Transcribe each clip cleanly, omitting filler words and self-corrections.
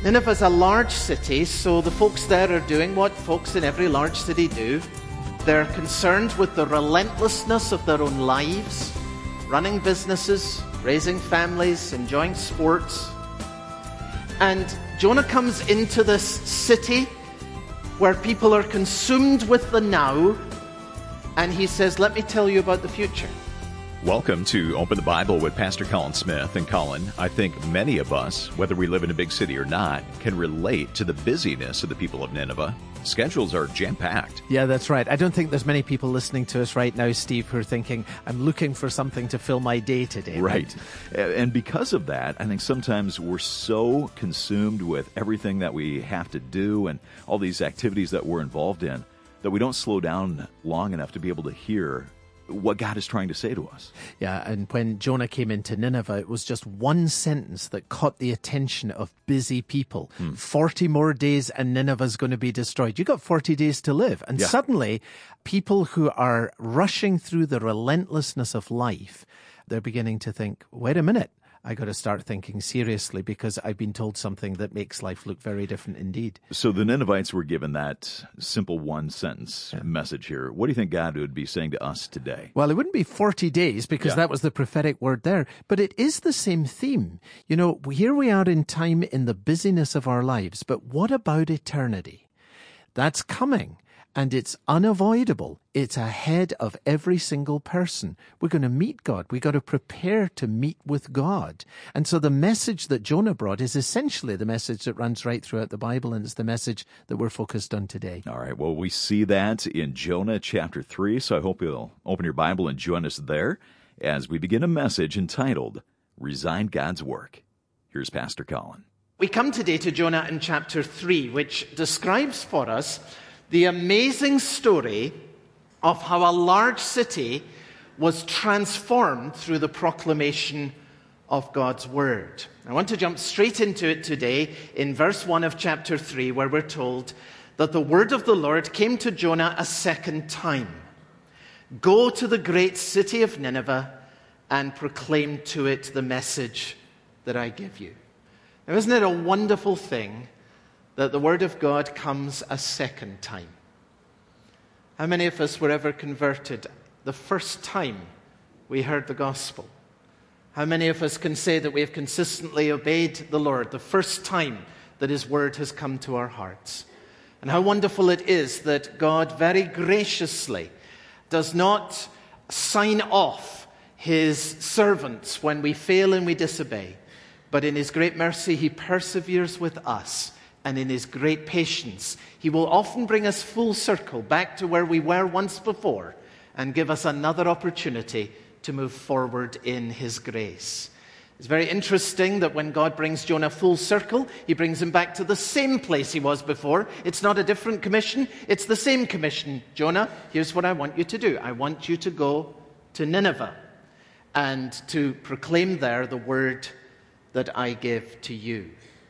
Nineveh's a large city, so the folks there are doing what folks in every large city do. They're concerned with the relentlessness of their own lives, running businesses, raising families, enjoying sports. And Jonah comes into this city where people are consumed with the now, and he says, let me tell you about the future. Welcome to Open the Bible with Pastor Colin Smith. And Colin, I think many of us, whether we live in a big city or not, can relate to the busyness of the people of Nineveh. Schedules are jam-packed. Yeah, that's right. I don't think there's many people listening to us right now, Steve, who are thinking, I'm looking for something to fill my day today. Right. And because of that, I think sometimes we're so consumed with everything that we have to do and all these activities that we're involved in that we don't slow down long enough to be able to hear what God is trying to say to us. Yeah, and when Jonah came into Nineveh, it was just one sentence that caught the attention of busy people. 40 more days and Nineveh's going to be destroyed. You got 40 days to live. And suddenly, people who are rushing through the relentlessness of life, they're beginning to think, wait a minute, I got to start thinking seriously because I've been told something that makes life look very different indeed. So the Ninevites were given that simple one-sentence message here. What do you think God would be saying to us today? Well, it wouldn't be 40 days because that was the prophetic word there, but it is the same theme. You know, here we are in time in the busyness of our lives, but what about eternity? That's coming. And it's unavoidable. It's ahead of every single person. We're going to meet God. We've got to prepare to meet with God. And so the message that Jonah brought is essentially the message that runs right throughout the Bible, and it's the message that we're focused on today. All right, well, we see that in Jonah chapter 3, so I hope you'll open your Bible and join us there as we begin a message entitled, Resign God's Work. Here's Pastor Colin. We come today to Jonah in chapter 3, which describes for us the amazing story of how a large city was transformed through the proclamation of God's word. I want to jump straight into it today in verse 1 of chapter 3, where we're told that the word of the Lord came to Jonah a second time. Go to the great city of Nineveh and proclaim to it the message that I give you. Now, isn't it a wonderful thing that the word of God comes a second time? How many of us were ever converted the first time we heard the gospel? How many of us can say that we have consistently obeyed the Lord the first time that his word has come to our hearts? And how wonderful it is that God very graciously does not sign off his servants when we fail and we disobey, but in his great mercy he perseveres with us. And in his great patience, he will often bring us full circle back to where we were once before and give us another opportunity to move forward in his grace. It's very interesting that when God brings Jonah full circle, he brings him back to the same place he was before. It's not a different commission, it's the same commission. Jonah, here's what I want you to do. I want you to go to Nineveh and to proclaim there the word that I give to you.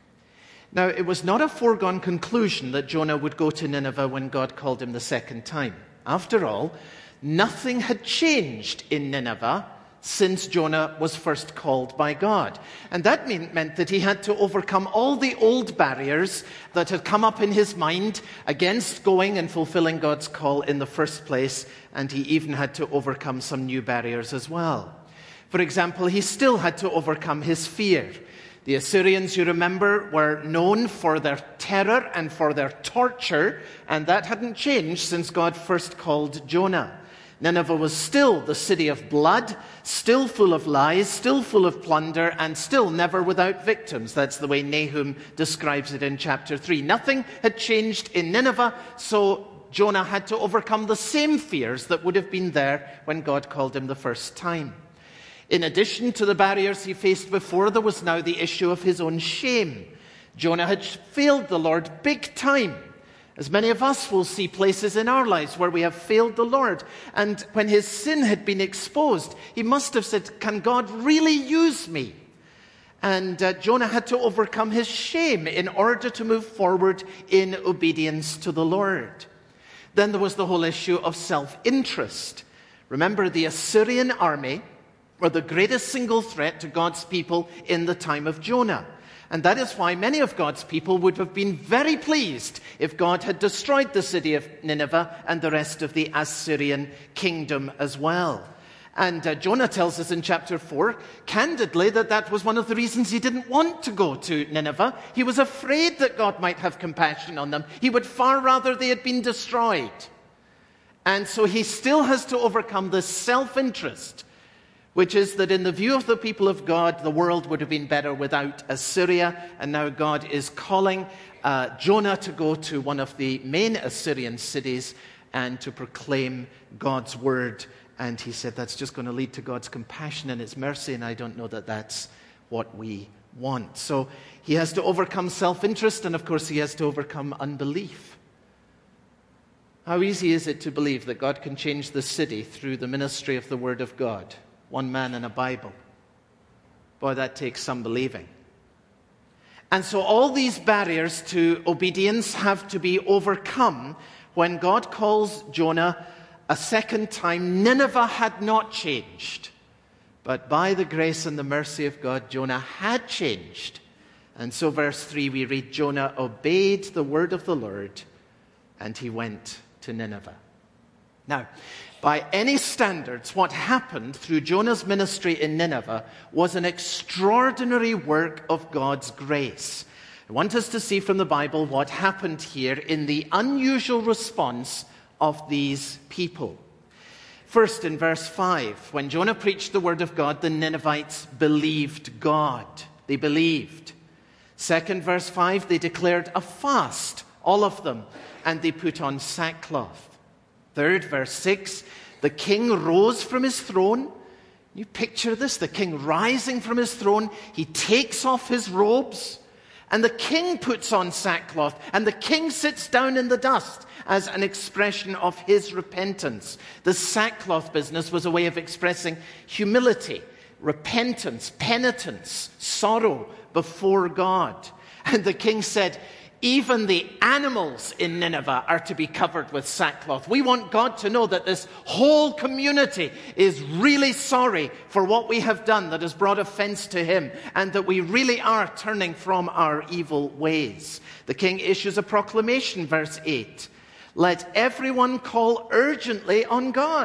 Now, it was not a foregone conclusion that Jonah would go to Nineveh when God called him the second time. After all, nothing had changed in Nineveh since Jonah was first called by God. And that meant that he had to overcome all the old barriers that had come up in his mind against going and fulfilling God's call in the first place. And he even had to overcome some new barriers as well. For example, he still had to overcome his fear. The Assyrians, you remember, were known for their terror and for their torture, and that hadn't changed since God first called Jonah. Nineveh was still the city of blood, still full of lies, still full of plunder, and still never without victims. That's the way Nahum describes it in chapter 3. Nothing had changed in Nineveh, so Jonah had to overcome the same fears that would have been there when God called him the first time. In addition to the barriers he faced before, there was now the issue of his own shame. Jonah had failed the Lord big time. As many of us will see places in our lives where we have failed the Lord. And when his sin had been exposed, he must have said, can God really use me? And Jonah had to overcome his shame in order to move forward in obedience to the Lord. Then there was the whole issue of self-interest. Remember, the Assyrian army were the greatest single threat to God's people in the time of Jonah. And that is why many of God's people would have been very pleased if God had destroyed the city of Nineveh and the rest of the Assyrian kingdom as well. And Jonah tells us in chapter 4, candidly, that was one of the reasons he didn't want to go to Nineveh. He was afraid that God might have compassion on them. He would far rather they had been destroyed. And so he still has to overcome this self-interest, which is that in the view of the people of God, the world would have been better without Assyria. And now God is calling Jonah to go to one of the main Assyrian cities and to proclaim God's word. And he said that's just going to lead to God's compassion and his mercy, and I don't know that that's what we want. So he has to overcome self-interest, and of course he has to overcome unbelief. How easy is it to believe that God can change the city through the ministry of the Word of God? One man and a Bible. Boy, that takes some believing. And so all these barriers to obedience have to be overcome when God calls Jonah a second time. Nineveh had not changed. But by the grace and the mercy of God, Jonah had changed. And so verse 3, we read, Jonah obeyed the word of the Lord, and he went to Nineveh. Now, by any standards, what happened through Jonah's ministry in Nineveh was an extraordinary work of God's grace. I want us to see from the Bible what happened here in the unusual response of these people. First, in verse 5, when Jonah preached the word of God, the Ninevites believed God. They believed. Second, verse 5, they declared a fast, all of them, and they put on sackcloth. Third, verse 6, the king rose from his throne. You picture this, the king rising from his throne. He takes off his robes, and the king puts on sackcloth, and the king sits down in the dust as an expression of his repentance. The sackcloth business was a way of expressing humility, repentance, penitence, sorrow before God. And the king said, even the animals in Nineveh are to be covered with sackcloth. We want God to know that this whole community is really sorry for what we have done that has brought offense to him, and that we really are turning from our evil ways. The king issues a proclamation, verse 8. Let everyone call urgently on God.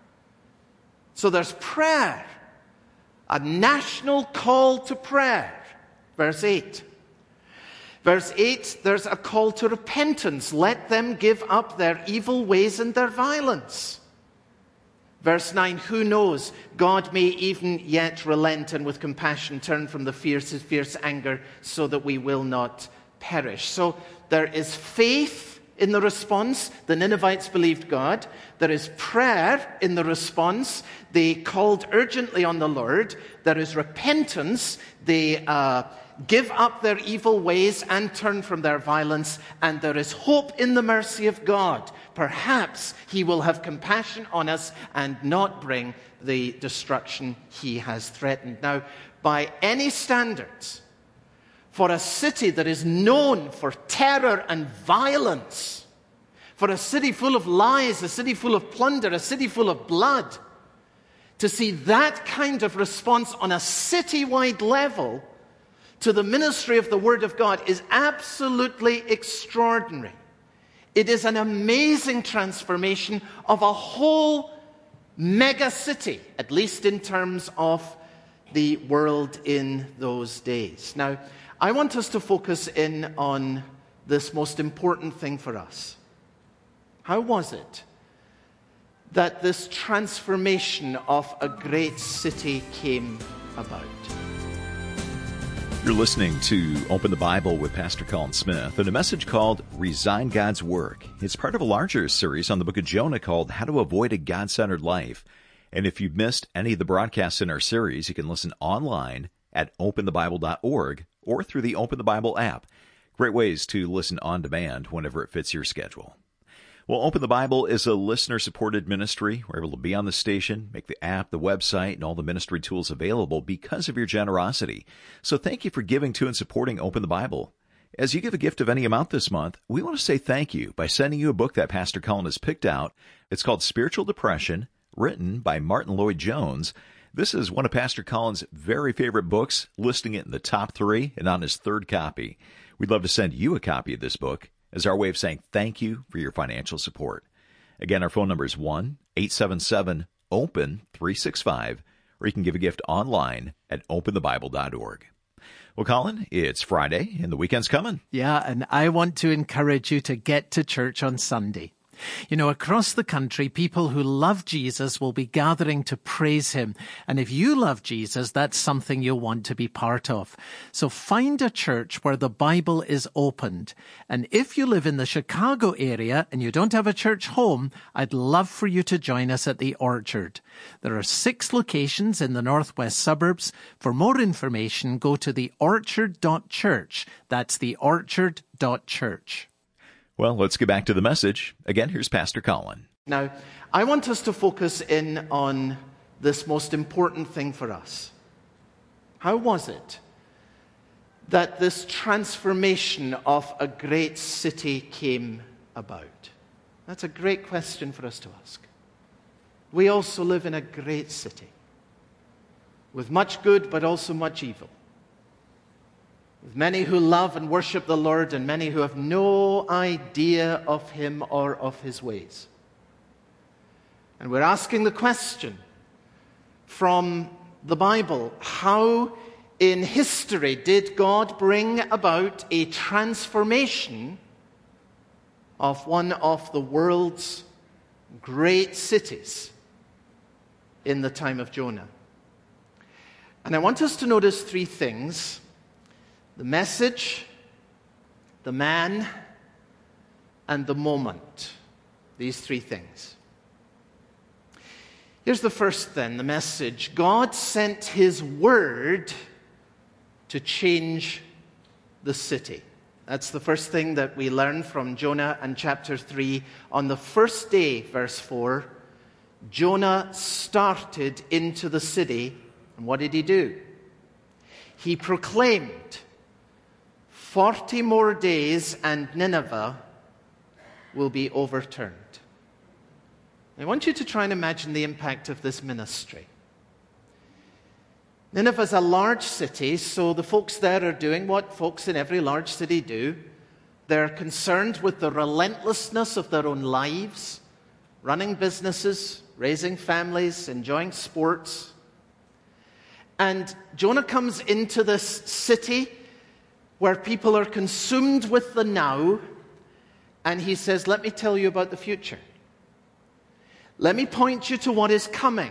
So there's prayer, a national call to prayer, verse 8. Verse 8, there's a call to repentance. Let them give up their evil ways and their violence. Verse 9, who knows? God may even yet relent and with compassion turn from the fierce anger so that we will not perish. So there is faith in the response. The Ninevites believed God. There is prayer in the response. They called urgently on the Lord. There is repentance. They give up their evil ways and turn from their violence. And there is hope in the mercy of God. Perhaps he will have compassion on us and not bring the destruction he has threatened. Now, by any standards, for a city that is known for terror and violence, for a city full of lies, a city full of plunder, a city full of blood, to see that kind of response on a citywide level to the ministry of the Word of God is absolutely extraordinary. It is an amazing transformation of a whole mega city, at least in terms of the world in those days. Now, I want us to focus in on this most important thing for us. How was it that this transformation of a great city came about? You're listening to Open the Bible with Pastor Colin Smith and a message called Resign God's Work. It's part of a larger series on the book of Jonah called How to Avoid a God-Centered Life. And if you've missed any of the broadcasts in our series, you can listen online at openthebible.org or through the Open the Bible app. Great ways to listen on demand whenever it fits your schedule. Well, Open the Bible is a listener-supported ministry. We're able to be on the station, make the app, the website, and all the ministry tools available because of your generosity. So thank you for giving to and supporting Open the Bible. As you give a gift of any amount this month, we want to say thank you by sending you a book that Pastor Colin has picked out. It's called Spiritual Depression, written by Martin Lloyd-Jones. This is one of Pastor Colin's very favorite books, listing it in the top 3 and on his 3rd copy. We'd love to send you a copy of this book as our way of saying thank you for your financial support. Again, our phone number is 1-877-OPEN-365, or you can give a gift online at openthebible.org. Well, Colin, it's Friday and the weekend's coming. Yeah, and I want to encourage you to get to church on Sunday. You know, across the country, people who love Jesus will be gathering to praise him. And if you love Jesus, that's something you'll want to be part of. So find a church where the Bible is opened. And if you live in the Chicago area and you don't have a church home, I'd love for you to join us at the Orchard. There are 6 locations in the northwest suburbs. For more information, go to theorchard.church. That's theorchard.church. Well, let's get back to the message. Again, here's Pastor Colin. Now, I want us to focus in on this most important thing for us. How was it that this transformation of a great city came about? That's a great question for us to ask. We also live in a great city with much good but also much evil, with many who love and worship the Lord and many who have no idea of him or of his ways. And we're asking the question from the Bible, how in history did God bring about a transformation of one of the world's great cities in the time of Jonah? And I want us to notice 3 things: the message, the man, and the moment. These 3 things. Here's the first then, the message. God sent his word to change the city. That's the first thing that we learn from Jonah and chapter 3. On the first day, verse 4, Jonah started into the city, and what did he do? He proclaimed, 40 more days and Nineveh will be overturned. I want you to try and imagine the impact of this ministry. Nineveh is a large city, so the folks there are doing what folks in every large city do. They're concerned with the relentlessness of their own lives, running businesses, raising families, enjoying sports. And Jonah comes into this city where people are consumed with the now, and he says, let me tell you about the future. Let me point you to what is coming.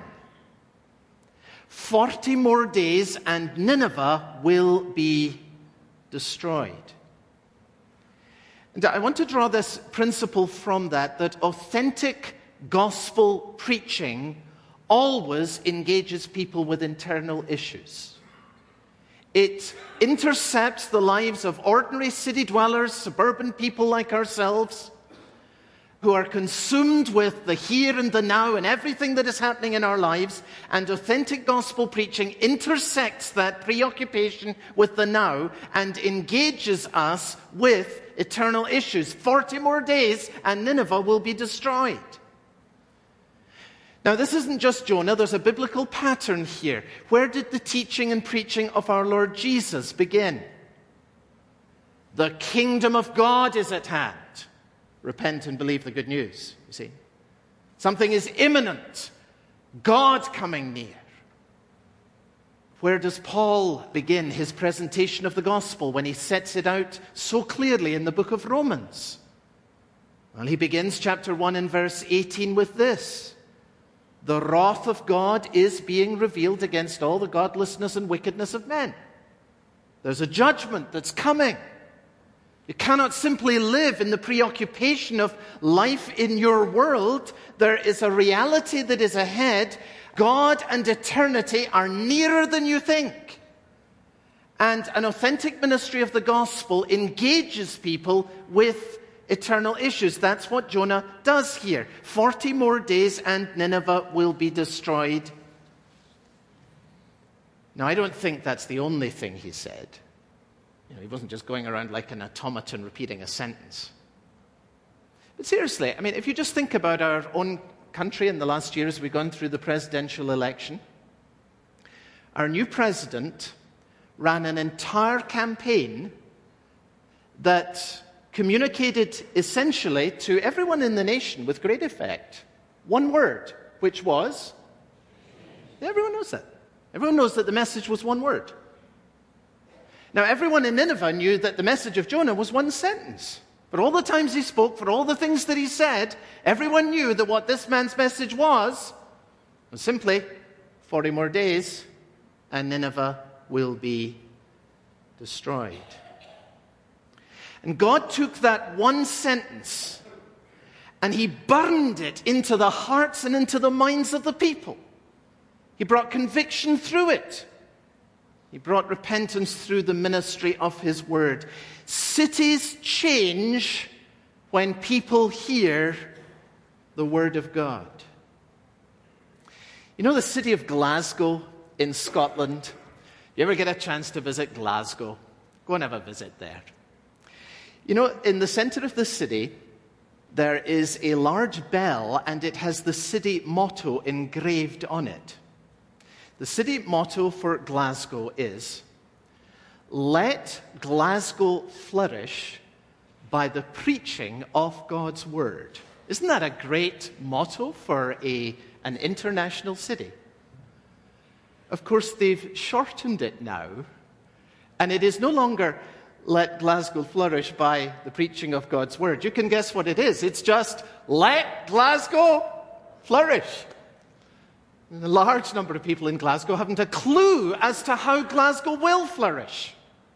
40 more days and Nineveh will be destroyed. And I want to draw this principle from that authentic gospel preaching always engages people with internal issues. It intercepts the lives of ordinary city dwellers, suburban people like ourselves, who are consumed with the here and the now and everything that is happening in our lives. And authentic gospel preaching intersects that preoccupation with the now and engages us with eternal issues. 40 more days and Nineveh will be destroyed. Now, this isn't just Jonah. There's a biblical pattern here. Where did the teaching and preaching of our Lord Jesus begin? The kingdom of God is at hand. Repent and believe the good news, you see. Something is imminent. God coming near. Where does Paul begin his presentation of the gospel when he sets it out so clearly in the book of Romans? Well, he begins chapter 1 and verse 18 with this. The wrath of God is being revealed against all the godlessness and wickedness of men. There's a judgment that's coming. You cannot simply live in the preoccupation of life in your world. There is a reality that is ahead. God and eternity are nearer than you think. And an authentic ministry of the gospel engages people with eternal issues. That's what Jonah does here. 40 more days and Nineveh will be destroyed. Now, I don't think that's the only thing he said. He wasn't just going around like an automaton repeating a sentence. But seriously, I mean, if you just think about our own country in the last year as we've gone through the presidential election, our new president ran an entire campaign that communicated essentially to everyone in the nation with great effect one word, which was, everyone knows that. Everyone knows that the message was one word. Now, everyone in Nineveh knew that the message of Jonah was one sentence. For all the times he spoke, for all the things that he said, everyone knew that what this man's message was simply 40 more days and Nineveh will be destroyed. And God took that one sentence and he burned it into the hearts and into the minds of the people. He brought conviction through it. He brought repentance through the ministry of his word. Cities change when people hear the word of God. You know the city of Glasgow in Scotland? You ever get a chance to visit Glasgow? Go and have a visit there. You know, in the center of the city, there is a large bell and it has the city motto engraved on it. The city motto for Glasgow is, "Let Glasgow flourish by the preaching of God's word." Isn't that a great motto for an international city? Of course, they've shortened it now, and it is no longer "Let Glasgow flourish by the preaching of God's word." You can guess what it is. It's just "Let Glasgow flourish." And a large number of people in Glasgow haven't a clue as to how Glasgow will flourish.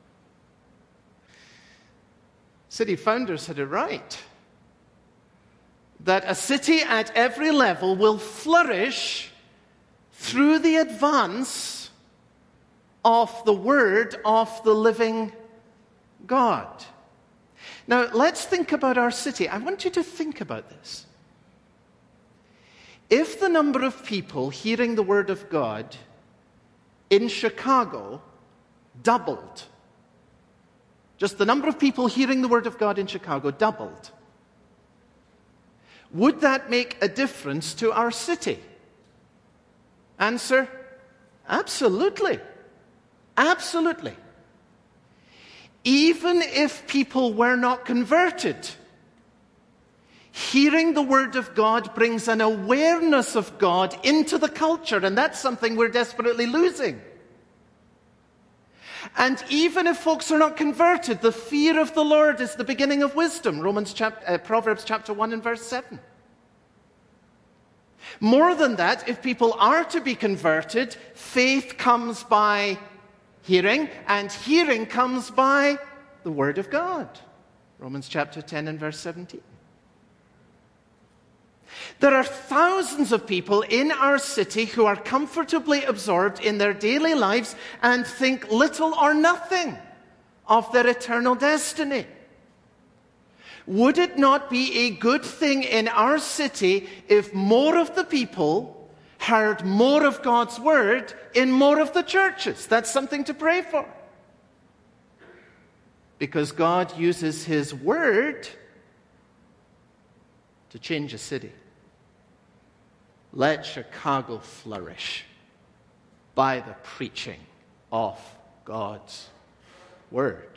City founders had it right. That a city at every level will flourish through the advance of the word of the living God. Now, let's think about our city. I want you to think about this. If the number of people hearing the word of God in Chicago doubled, just the number of people hearing the word of God in Chicago doubled, would that make a difference to our city? Answer, absolutely. Absolutely. Even if people were not converted, hearing the word of God brings an awareness of God into the culture, and that's something we're desperately losing. And even if folks are not converted, the fear of the Lord is the beginning of wisdom. Proverbs chapter 1 and verse 7. More than that, if people are to be converted, faith comes by hearing, and hearing comes by the word of God. Romans chapter 10 and verse 17. There are thousands of people in our city who are comfortably absorbed in their daily lives and think little or nothing of their eternal destiny. Would it not be a good thing in our city if more of the people heard more of God's word in more of the churches? That's something to pray for. Because God uses his word to change a city. Let Chicago flourish by the preaching of God's word.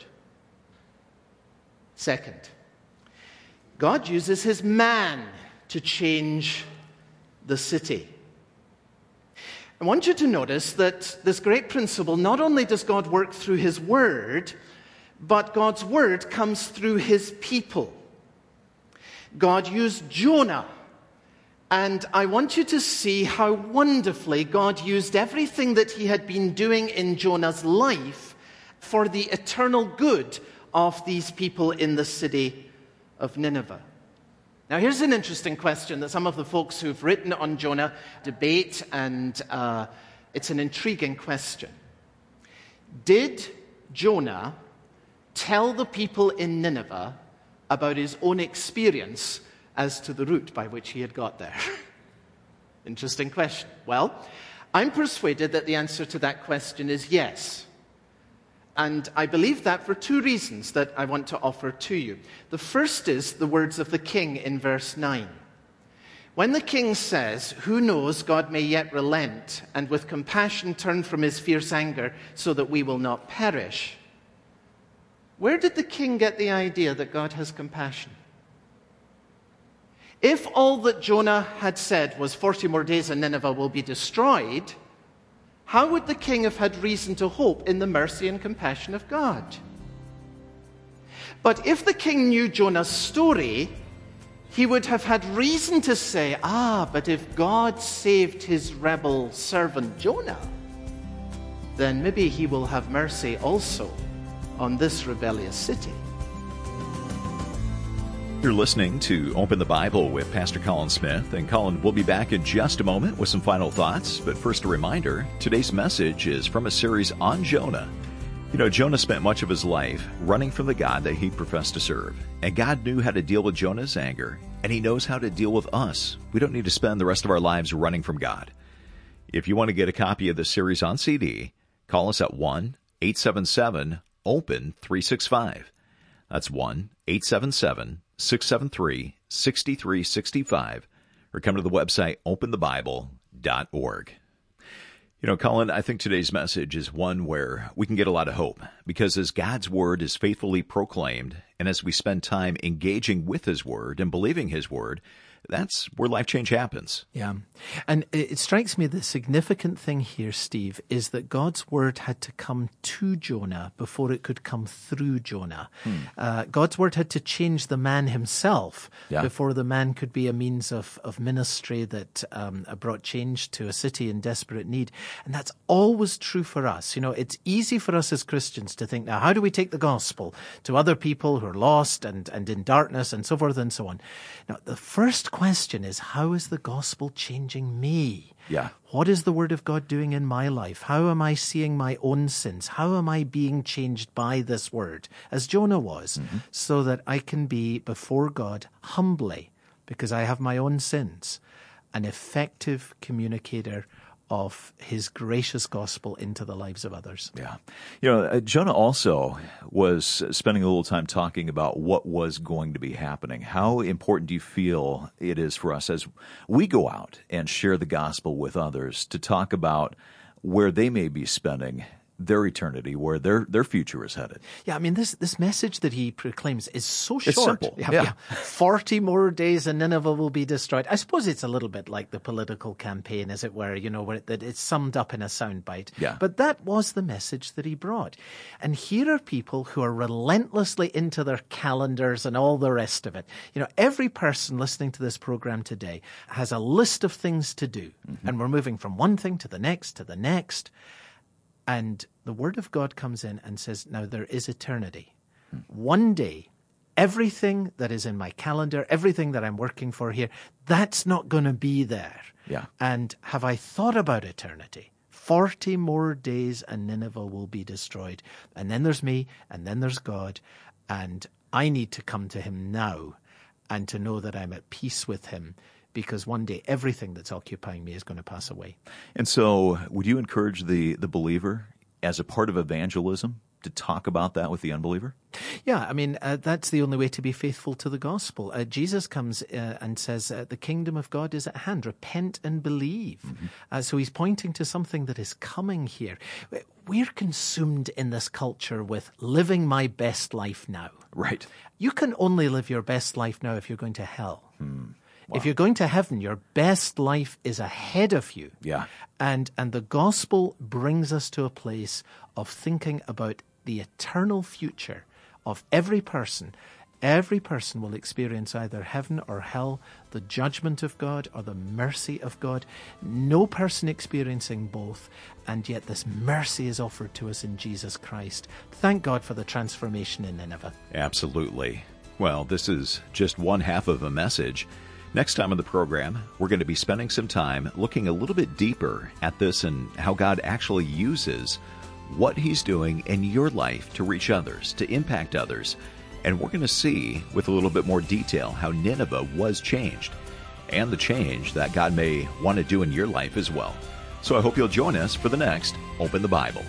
Second, God uses his man to change the city. I want you to notice that this great principle, not only does God work through his word, but God's word comes through his people. God used Jonah. And I want you to see how wonderfully God used everything that he had been doing in Jonah's life for the eternal good of these people in the city of Nineveh. Now, here's an interesting question that some of the folks who've written on Jonah debate, and it's an intriguing question. Did Jonah tell the people in Nineveh about his own experience as to the route by which he had got there? Interesting question. Well, I'm persuaded that the answer to that question is yes. And I believe that for two reasons that I want to offer to you. The first is the words of the king in verse 9, When the king says, "Who knows, God may yet relent, and with compassion turn from his fierce anger so that we will not perish," where did the king get the idea that God has compassion? If all that Jonah had said was 40 more days and Nineveh will be destroyed, how would the king have had reason to hope in the mercy and compassion of God? But if the king knew Jonah's story, he would have had reason to say, but if God saved his rebel servant Jonah, then maybe he will have mercy also on this rebellious city. You're listening to Open the Bible with Pastor Colin Smith. And Colin, we'll be back in just a moment with some final thoughts. But first, a reminder, today's message is from a series on Jonah. You know, Jonah spent much of his life running from the God that he professed to serve. And God knew how to deal with Jonah's anger, and he knows how to deal with us. We don't need to spend the rest of our lives running from God. If you want to get a copy of this series on CD, call us at 1-877-OPEN-365. That's 1-877-673-6365. Or come to the website openthebible.org. You know, Colin, I think today's message is one where we can get a lot of hope, because as God's Word is faithfully proclaimed, and as we spend time engaging with His Word and believing His Word, that's where life change happens. Yeah. And it strikes me the significant thing here, Steve, is that God's word had to come to Jonah before it could come through Jonah. God's word had to change the man himself before the man could be a means of ministry that brought change to a city in desperate need. And that's always true for us. You know, it's easy for us as Christians to think, now, how do we take the gospel to other people who are lost and in darkness and so forth and so on? Now, the first question is, how is the gospel changing me? Yeah. What is the word of God doing in my life? How am I seeing my own sins? How am I being changed by this word, as Jonah was, so that I can be before God humbly, because I have my own sins, an effective communicator of his gracious gospel into the lives of others. Yeah. You know, Jonah also was spending a little time talking about what was going to be happening. How important do you feel it is for us as we go out and share the gospel with others to talk about where they may be spending their eternity, where their future is headed? Yeah, I mean, this message that he proclaims is so short. It's simple. Yeah. 40 more days and Nineveh will be destroyed. I suppose it's a little bit like the political campaign, as it were, you know, where that it's summed up in a soundbite. Yeah. But that was the message that he brought. And here are people who are relentlessly into their calendars and all the rest of it. You know, every person listening to this program today has a list of things to do. And we're moving from one thing to the next to the next. And the Word of God comes in and says, now there is eternity. One day, everything that is in my calendar, everything that I'm working for here, that's not going to be there. Yeah. And have I thought about eternity? 40 more days and Nineveh will be destroyed. And then there's me, and then there's God. And I need to come to him now and to know that I'm at peace with him, because one day everything that's occupying me is going to pass away. And so would you encourage the believer as a part of evangelism to talk about that with the unbeliever? Yeah, I mean, that's the only way to be faithful to the gospel. Jesus comes and says, the kingdom of God is at hand. Repent and believe. So he's pointing to something that is coming here. We're consumed in this culture with living my best life now. Right. You can only live your best life now if you're going to hell. Wow. If you're going to heaven, your best life is ahead of you. Yeah. And the gospel brings us to a place of thinking about the eternal future of every person. Every person will experience either heaven or hell, the judgment of God or the mercy of God. No person experiencing both, and yet this mercy is offered to us in Jesus Christ. Thank God for the transformation in Nineveh. Absolutely. Well, this is just one half of a message. Next time on the program, we're going to be spending some time looking a little bit deeper at this and how God actually uses what he's doing in your life to reach others, to impact others. And we're going to see with a little bit more detail how Nineveh was changed and the change that God may want to do in your life as well. So I hope you'll join us for the next Open the Bible.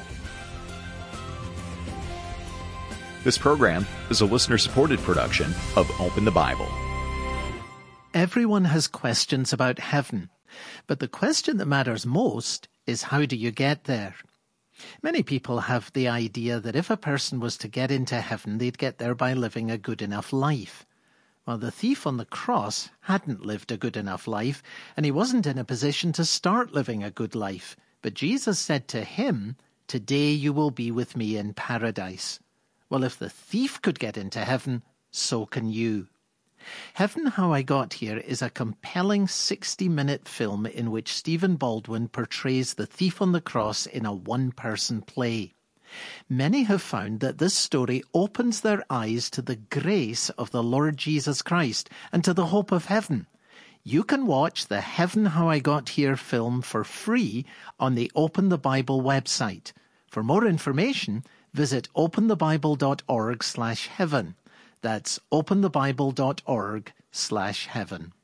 This program is a listener-supported production of Open the Bible. Everyone has questions about heaven, but the question that matters most is how do you get there? Many people have the idea that if a person was to get into heaven, they'd get there by living a good enough life. Well, the thief on the cross hadn't lived a good enough life, and he wasn't in a position to start living a good life. But Jesus said to him, "Today you will be with me in paradise." Well, if the thief could get into heaven, so can you. Heaven, How I Got Here is a compelling 60-minute film in which Stephen Baldwin portrays the thief on the cross in a one-person play. Many have found that this story opens their eyes to the grace of the Lord Jesus Christ and to the hope of heaven. You can watch the Heaven, How I Got Here film for free on the Open the Bible website. For more information, visit openthebible.org/heaven. That's openthebible.org/heaven.